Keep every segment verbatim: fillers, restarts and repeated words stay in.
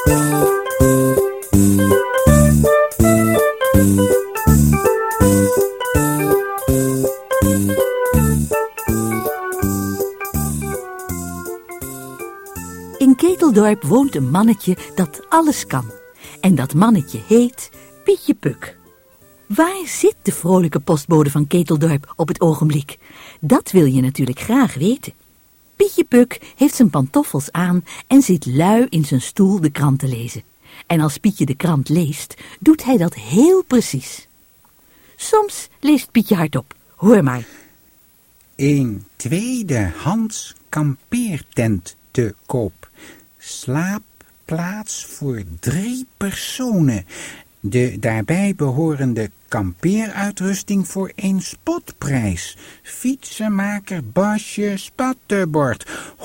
In Keteldorp woont een mannetje dat alles kan. En dat mannetje heet Pietje Puk. Waar zit de vrolijke postbode van Keteldorp op het ogenblik? Dat wil je natuurlijk graag weten. Pietje Puk heeft zijn pantoffels aan en zit lui in zijn stoel de krant te lezen. En als Pietje de krant leest, doet hij dat heel precies. Soms leest Pietje hardop. Hoor maar. Een tweedehands kampeertent te koop. Slaapplaats voor drie personen. De daarbij behorende kampeeruitrusting voor één spotprijs. Fietsenmaker, Basje, spattenbord.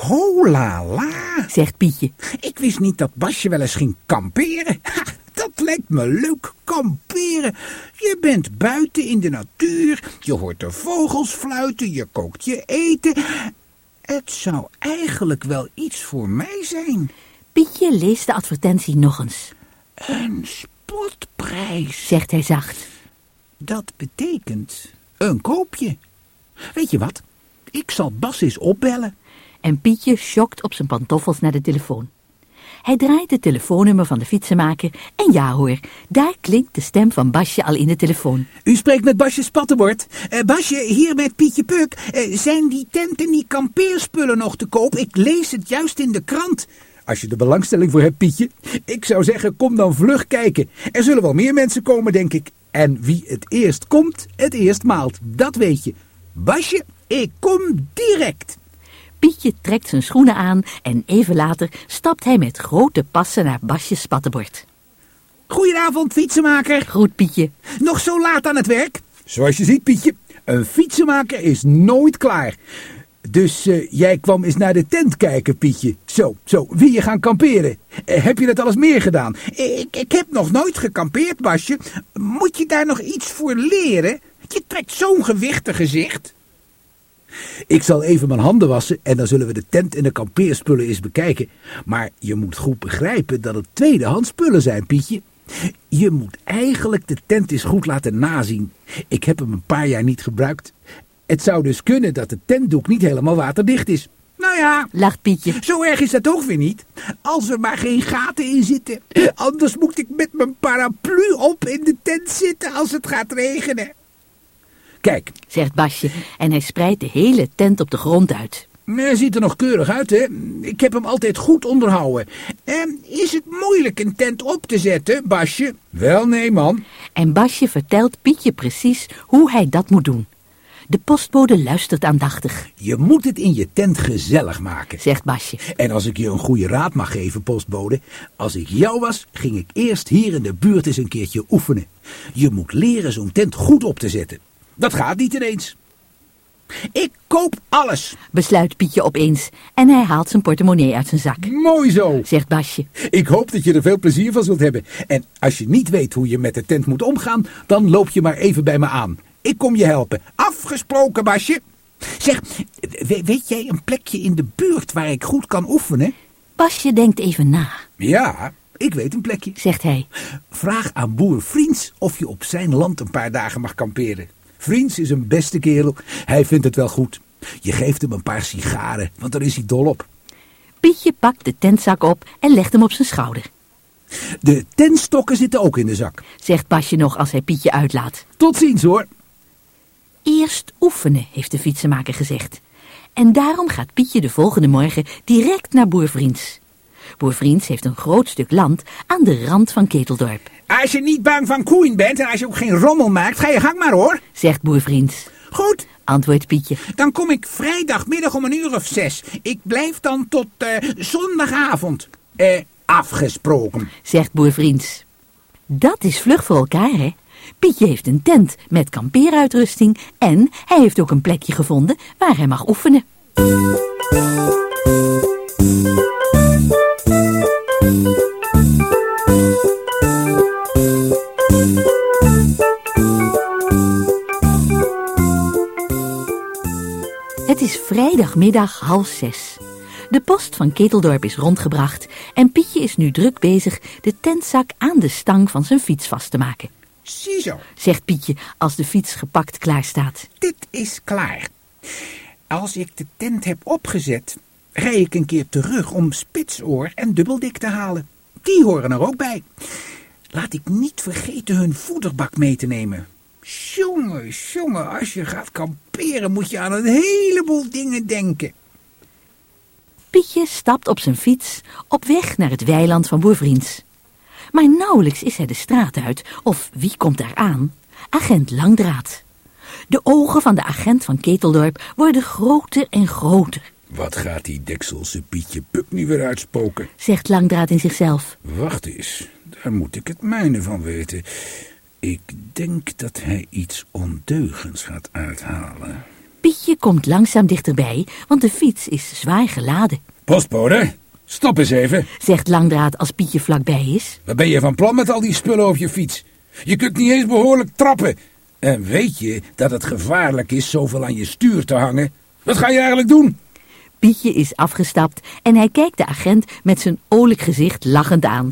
Holala, zegt Pietje. Ik wist niet dat Basje wel eens ging kamperen. Ha, dat lijkt me leuk, kamperen. Je bent buiten in de natuur, je hoort de vogels fluiten, je kookt je eten. Het zou eigenlijk wel iets voor mij zijn. Pietje leest de advertentie nog eens. Een spotprijs, zegt hij zacht. Dat betekent een koopje. Weet je wat? Ik zal Bas eens opbellen. En Pietje schokt op zijn pantoffels naar de telefoon. Hij draait het telefoonnummer van de fietsenmaker en ja hoor, daar klinkt de stem van Basje al in de telefoon. U spreekt met Basje Spattenbord. Uh, Basje, hier met Pietje Puk. Uh, zijn die tent en die kampeerspullen nog te koop? Ik lees het juist in de krant. Als je er belangstelling voor hebt, Pietje. Ik zou zeggen, kom dan vlug kijken. Er zullen wel meer mensen komen, denk ik. En wie het eerst komt, het eerst maalt. Dat weet je. Basje, ik kom direct. Pietje trekt zijn schoenen aan en even later stapt hij met grote passen naar Basje Spattenbord. Goedenavond, fietsenmaker. Groet Pietje. Nog zo laat aan het werk? Zoals je ziet, Pietje, een fietsenmaker is nooit klaar. Dus uh, jij kwam eens naar de tent kijken, Pietje. Zo, zo, wil je gaan kamperen? Uh, heb je dat al eens meer gedaan? Ik, ik heb nog nooit gekampeerd, Basje. Moet je daar nog iets voor leren? Je trekt zo'n gewichtig gezicht. Ik zal even mijn handen wassen en dan zullen we de tent en de kampeerspullen eens bekijken. Maar je moet goed begrijpen dat het tweedehands spullen zijn, Pietje. Je moet eigenlijk de tent eens goed laten nazien. Ik heb hem een paar jaar niet gebruikt. Het zou dus kunnen dat de tentdoek niet helemaal waterdicht is. Nou ja, lacht Pietje. Zo erg is dat ook weer niet. Als er maar geen gaten in zitten. Anders moet ik met mijn paraplu op in de tent zitten als het gaat regenen. Kijk, zegt Basje en hij spreidt de hele tent op de grond uit. Hij ziet er nog keurig uit, hè? Ik heb hem altijd goed onderhouden. En is het moeilijk een tent op te zetten, Basje? Wel, nee, man. En Basje vertelt Pietje precies hoe hij dat moet doen. De postbode luistert aandachtig. Je moet het in je tent gezellig maken, zegt Basje. En als ik je een goede raad mag geven, postbode, als ik jou was, ging ik eerst hier in de buurt eens een keertje oefenen. Je moet leren zo'n tent goed op te zetten. Dat gaat niet ineens. Ik koop alles, besluit Pietje opeens en hij haalt zijn portemonnee uit zijn zak. Mooi zo, zegt Basje. Ik hoop dat je er veel plezier van zult hebben. En als je niet weet hoe je met de tent moet omgaan, dan loop je maar even bij me aan. Ik kom je helpen. Afgesproken, Basje. Zeg, weet jij een plekje in de buurt waar ik goed kan oefenen? Basje denkt even na. Ja, ik weet een plekje, zegt hij. Vraag aan boer Vriends of je op zijn land een paar dagen mag kamperen. Vriends is een beste kerel. Hij vindt het wel goed. Je geeft hem een paar sigaren, want daar is hij dol op. Pietje pakt de tentzak op en legt hem op zijn schouder. De tentstokken zitten ook in de zak, zegt Basje nog als hij Pietje uitlaat. Tot ziens, hoor. Eerst oefenen, heeft de fietsenmaker gezegd. En daarom gaat Pietje de volgende morgen direct naar boer Vriends. Boer Vriends heeft een groot stuk land aan de rand van Keteldorp. Als je niet bang van koeien bent en als je ook geen rommel maakt, ga je gang maar, hoor, zegt boer Vriends. Goed, antwoordt Pietje. Dan kom ik vrijdagmiddag om een uur of zes. Ik blijf dan tot uh, zondagavond. Eh, afgesproken, zegt boer Vriends. Dat is vlug voor elkaar, hè? Pietje heeft een tent met kampeeruitrusting en hij heeft ook een plekje gevonden waar hij mag oefenen. Het is vrijdagmiddag half zes. De post van Keteldorp is rondgebracht en Pietje is nu druk bezig de tentzak aan de stang van zijn fiets vast te maken. Ziezo, Zegt Pietje als de fiets gepakt klaar staat. dit is klaar. Als ik de tent heb opgezet, rij ik een keer terug om Spitsoor en Dubbeldik te halen. Die horen er ook bij. Laat ik niet vergeten hun voederbak mee te nemen. Jongen, jongen, als je gaat kamperen moet je aan een heleboel dingen denken. Pietje stapt op zijn fiets op weg naar het weiland van boer Vriends. Maar nauwelijks is hij de straat uit, of wie komt daar aan? Agent Langdraad. De ogen van de agent van Keteldorp worden groter en groter, Wat gaat die dekselse Pietje Puk nu weer uitspoken? zegt Langdraad in zichzelf. Wacht eens, daar moet ik het mijne van weten. Ik denk dat hij iets ondeugens gaat uithalen. Pietje komt langzaam dichterbij, want de fiets is zwaar geladen, Postbode, stop eens even. zegt Langdraad als Pietje vlakbij is. Wat ben je van plan met al die spullen op je fiets? Je kunt niet eens behoorlijk trappen. En weet je dat het gevaarlijk is zoveel aan je stuur te hangen? Wat ga je eigenlijk doen? Pietje is afgestapt en hij kijkt de agent met zijn olijk gezicht lachend aan.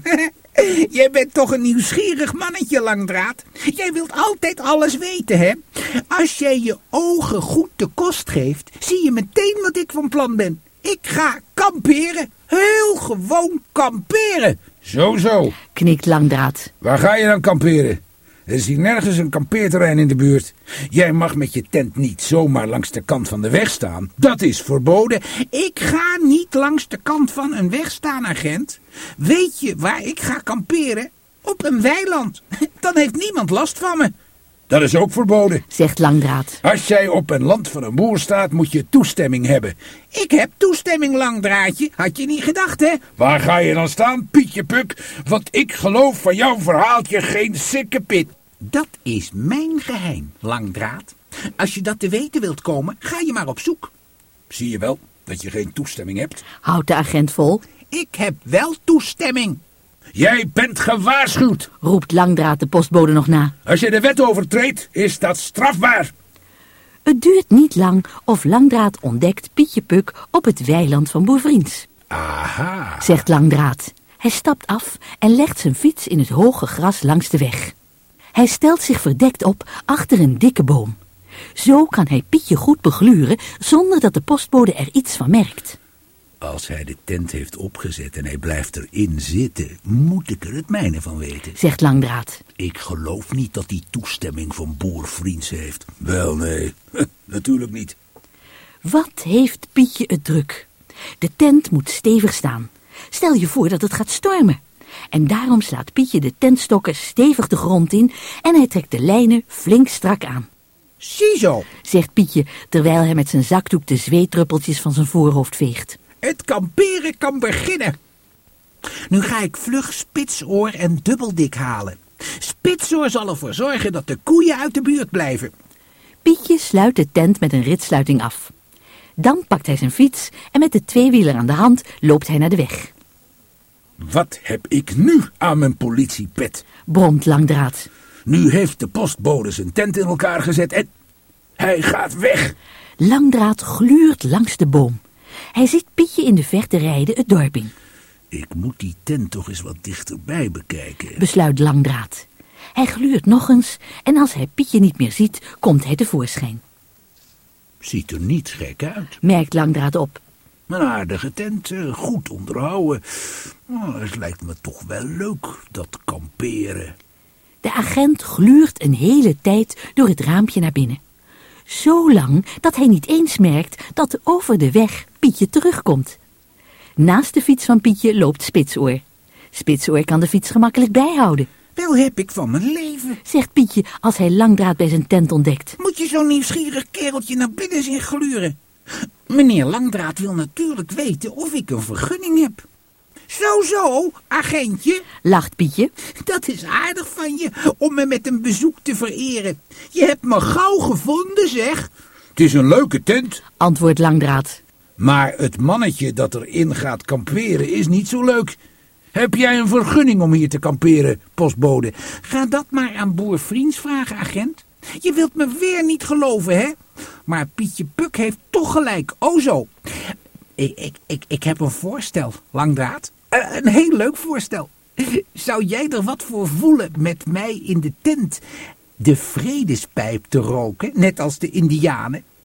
Jij bent toch een nieuwsgierig mannetje, Langdraad. Jij wilt altijd alles weten, hè? Als jij je ogen goed de kost geeft, zie je meteen wat ik van plan ben. Ik ga kamperen. Heel gewoon kamperen. Zo, zo. Knikt Langdraad. Waar ga je dan kamperen? Er is hier nergens een kampeerterrein in de buurt. Jij mag met je tent niet zomaar langs de kant van de weg staan. Dat is verboden. Ik ga niet langs de kant van een weg staan, agent. Weet je waar ik ga kamperen? Op een weiland. Dan heeft niemand last van me. Dat is ook verboden. Zegt Langdraad. Als jij op een land van een boer staat, moet je toestemming hebben. Ik heb toestemming, Langdraadje. Had je niet gedacht, hè? Waar ga je dan staan, Pietje Puk? Want ik geloof van jouw verhaaltje geen sikkepit. Dat is mijn geheim, Langdraad. Als je dat te weten wilt komen, ga je maar op zoek. Zie je wel dat je geen toestemming hebt? Houdt de agent vol, Ik heb wel toestemming. Jij bent gewaarschuwd. roept Langdraad de postbode nog na. Als je de wet overtreedt, is dat strafbaar. Het duurt niet lang of Langdraad ontdekt Pietje Puk op het weiland van boer Vriends. Aha. Zegt Langdraad. Hij stapt af en legt zijn fiets in het hoge gras langs de weg. Hij stelt zich verdekt op achter een dikke boom. Zo kan hij Pietje goed begluren zonder dat de postbode er iets van merkt. Als hij de tent heeft opgezet en hij blijft erin zitten, moet ik er het mijne van weten. Zegt Langdraad. Ik geloof niet dat hij toestemming van boer Vriends heeft. Wel, nee, natuurlijk niet. Wat heeft Pietje het druk? De tent moet stevig staan. Stel je voor dat het gaat stormen. En daarom slaat Pietje de tentstokken stevig de grond in en hij trekt de lijnen flink strak aan. Ziezo, Zegt Pietje terwijl hij met zijn zakdoek de zweetdruppeltjes van zijn voorhoofd veegt. het kamperen kan beginnen. Nu ga ik vlug Spitsoor en Dubbeldik halen. Spitsoor zal ervoor zorgen dat de koeien uit de buurt blijven. Pietje sluit de tent met een ritsluiting af. Dan pakt hij zijn fiets en met de tweewieler aan de hand loopt hij naar de weg. Wat heb ik nu aan mijn politiepet? Bromt Langdraad. Nu heeft de postbode zijn tent in elkaar gezet en hij gaat weg. Langdraad gluurt langs de boom. Hij ziet Pietje in de verte rijden het dorp in. Ik moet die tent toch eens wat dichterbij bekijken. Besluit Langdraad. Hij gluurt nog eens en als hij Pietje niet meer ziet, komt hij tevoorschijn. Ziet er niet gek uit. Merkt Langdraad op. Een aardige tent, eh, goed onderhouden. Oh, het lijkt me toch wel leuk, dat kamperen. De agent gluurt een hele tijd door het raampje naar binnen. Zo lang dat hij niet eens merkt dat over de weg Pietje terugkomt. Naast de fiets van Pietje loopt Spitsoor. Spitsoor kan de fiets gemakkelijk bijhouden, Wel heb ik van mijn leven. zegt Pietje als hij Langdraad bij zijn tent ontdekt. Moet je zo'n nieuwsgierig kereltje naar binnen zien gluren? Meneer Langdraad wil natuurlijk weten of ik een vergunning heb. Zo, zo, agentje. Lacht Pietje. Dat is aardig van je om me met een bezoek te vereren. Je hebt me gauw gevonden, zeg. Het is een leuke tent. Antwoordt Langdraad. Maar het mannetje dat erin gaat kamperen is niet zo leuk. Heb jij een vergunning om hier te kamperen, postbode? Ga dat maar aan boer Vriends vragen, agent. Je wilt me weer niet geloven, hè? Maar Pietje Puk heeft toch gelijk. O zo. Ik, ik, ik, ik heb een voorstel, Langdraad. Uh, een heel leuk voorstel. Zou jij er wat voor voelen met mij in de tent de vredespijp te roken, net als de Indianen?